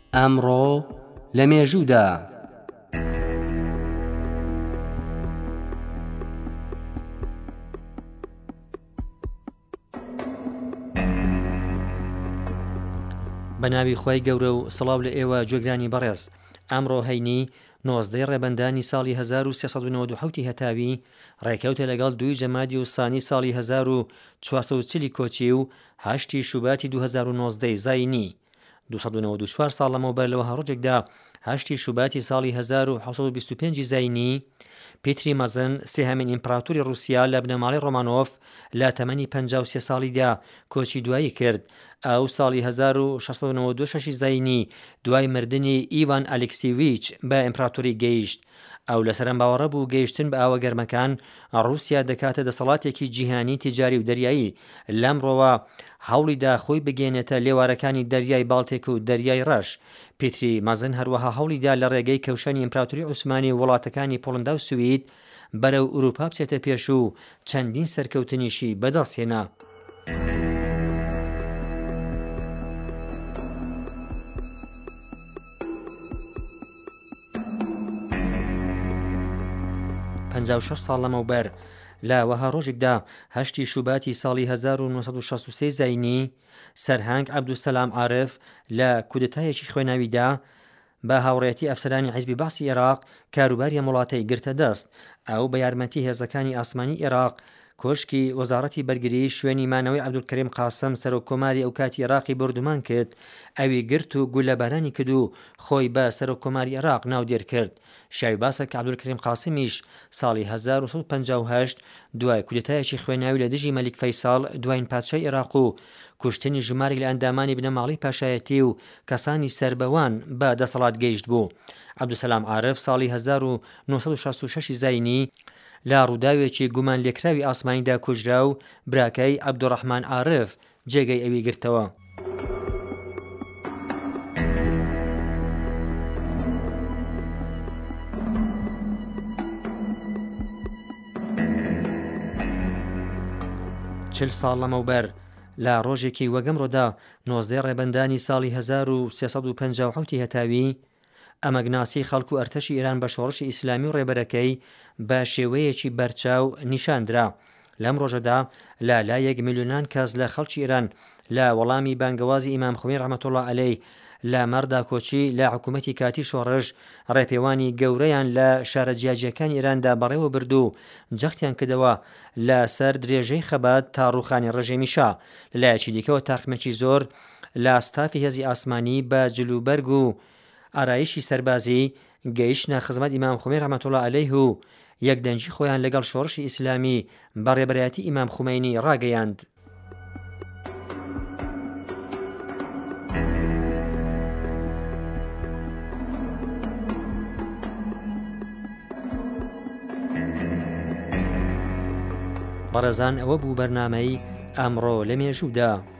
ئەمڕۆ لە مێژوودا بەناوی خۆی گەورە و سڵاو لە ئێوە گوێگرانی بەڕێز. ئەمڕۆ هەینی 19 ڕێبەندانی ساڵی 1397 هەتاوی ڕێکەوتە لەگەڵ 2 جەمادی و سانی ساڵی 1440 کۆچی و 8 شوباتی 2019 زاینی. 294 ساڵ لەمەوبەر لەوە هەڕۆژێکدا 8 شوباتی ساڵی 1725 زاینی پیتری مەزن سێهەمین ئیمپراتۆری رووسیا لە بنەماڵی ڕۆمانۆف لە تەمەنی 53 ساڵیدا کۆچی دوایی کرد. ئەو ساڵی 1696 زاینی دوای مردنی ئیڤان ئالێکسیڤیچ بە ئیمپراتۆری گەیشت. ئەو لە سەرم باوەڕە بوو گەیشتن بە ئاوە گەرمەکان رووسیا دەکاتە دەسەڵاتێکی جیهانی تیجاری و دەریایی. لەمڕۆوە هەوڵیدا خۆی بگێنێتە لێوارەکانی دەریای باڵتیک و دەریای ڕەش. پیتری مەزن هەروەها هەوڵیدا لە ڕێگەی کەوشانی ئیمپراتۆری عوسمانی وڵاتەکانی پۆڵندا و سوید بەرەو ئوروپا بچێتە پێش و چەندین سەرکەوتنیشی بەدەستهێنا. شش ساڵ لەمەوبەر لە وەها ڕۆژێکدا 8 شوباتی ساڵی 1963 زاینی سەرهەنگ عەبدولسەلام عارف لە کودتایەکی خوێناویدا بە هاوڕێتی ئەفسەرانی حیزبی باسی عێراق کاروباری وڵاتەی گرتە دەست. ئەو بە یارمەتی هێزەکانی ئاسمانی عێراق کۆشکی وەزارەتی بەرگری شوێنی مانەوەی عەبدولکەریم قاسم سەرۆکۆماری ئەو کاتی عێراقی بردومان کرد. ئەوی گرت و گولەبارانی کرد و خۆی بە سەرۆکۆماری عێراق ناودێر کرد. شایو باسە کە عەبدولکەریم قاسمیش ساڵی 1958 دوای کودتایەکی خوێناوی لە دژی مەلیک فەیساڵ دوایین پادشای عێراق و کوشتنی ژمارێک لە ئەندامانی بنەماڵی پاشایەتی و کەسانی سەربەوان بە دەسەڵات گەیشت بوو. عەبدولسەلام عارف ساڵی 1966 زاینی لە ڕووداوێکی گومان لێکراوی ئاسمانیدا کوژرا و براکەی عەبدوڕەحمان عارف جێگەی ئەوی گرتەوە. چل ساڵ لەمەوبەر لە ڕۆژێکی وەگەمڕۆدا 19 ڕێبەندانی ساڵی 1357 هەتاوی ئەمەگناسی خەڵک و ئەرتەشی ئێران بە شۆڕشی ئیسلامی و ڕێبەرەکەی بە شێوەیەکی بەرچاو نیشاندرا. لەم ڕۆژەدا لە لایەک میلیۆنان کەس لە خەڵکی ئێران لە وەڵامی بانگەوازی ئیمام خۆمێنی ڕەحمەتوڵڵا عەلەیه لە مەردا کۆچی لە حکوومەتی کاتی شۆڕش ڕێپێوانی گەورەیان لە شارە جیاجیەکانی ئێراندا بەڕێوە برد و جەختیان کردەوە لە سەر درێژەی خەبات تا ڕووخانی ڕژێمی شا. لایەکی دیکەوە تاقمێکی زۆر لە ستافی هێزی ئاسمانی بە جلوبەرگ و ئارایشی سەربازی گەیشتنە خزمەت ئیمام خۆمێنی ڕەحمەتوڵڵا عەلەیه و یەکدەنگی خۆیان لەگەڵ شۆڕشی ئیسلامی بە ڕێبەرایەتی ئیمام خومەینی ڕاگەیاند. بەڕێزان ئەوە بوو بەرنامەی ئەمڕۆ لە مێژوودا.